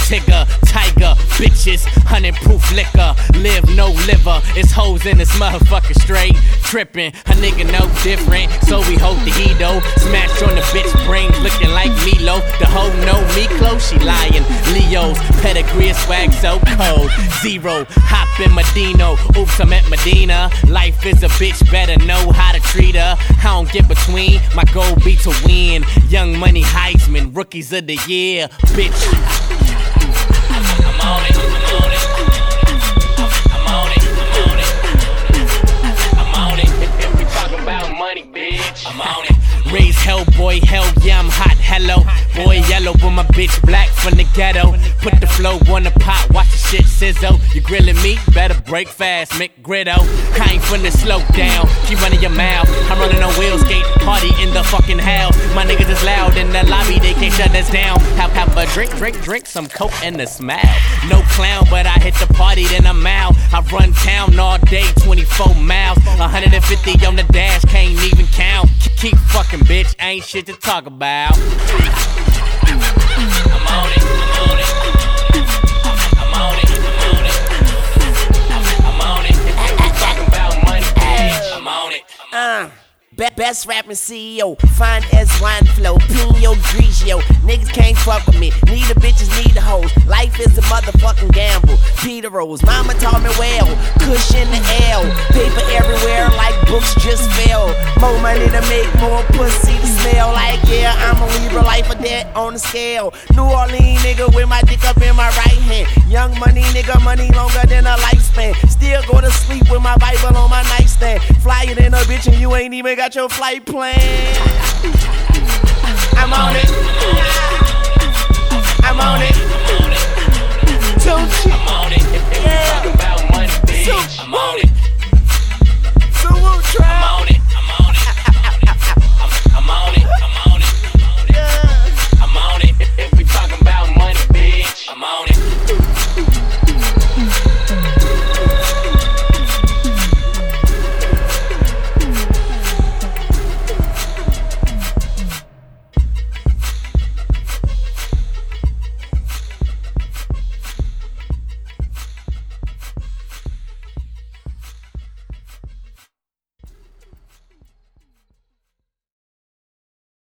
Tigger, tiger, bitches, 100 proof liquor. Live no liver, it's hoes in this motherfucker straight. Trippin', a nigga no different, so we hold the hedo. Smash on the bitch brains looking like Milo. The hoe know me close, she lying. Leo's pedigree is swag so cold. Zero, hop in Medino. Oops, I'm at Medina. Life is a bitch, better know how to treat her. I don't get between, my goal be to win. Young Money Heisman, rookies of the year, bitch. I'm on it, I'm on it. I'm on it, I'm on it. I'm on it. If we talking about money, bitch, I'm on it. Raise hell, boy, hell yeah, I'm hot, hello. Boy yellow with my bitch black from the ghetto. Put the flow on the pot, watch the shit sizzle. You grilling me? Better break fast, McGritto. I ain't finna slow down, keep running your mouth. I'm running on wheel skate, party in the fucking hell. My niggas is loud in the lobby, they can't shut us down. Have a drink, some coke and a smile. No clown, but I hit the party, then I'm out. I run town all day, 24 miles. 150 on the dash, can't even count. Keep fucking bitch, ain't shit to talk about. I'm on it, I'm on it. I'm on it, I'm on it. I'm on it. If we talking about money, bitch, I'm on it. Best rapping CEO, fine as wine flow, Pino Grigio. Niggas can't fuck with me, need the bitches, need the hoes. Life is a motherfucking gamble. Peter Rose, mama taught me well. Kush in the L, paper everywhere like books just fell. More money to make, more pussy to smell. Like yeah, I'm a Libra, life or death on the scale. New Orleans nigga with my dick up in my right hand. Young Money nigga, money longer than a lifespan. Still go to sleep with my Bible on my nightstand. Flyer than a bitch and you ain't even got your flight plan. I'm on it.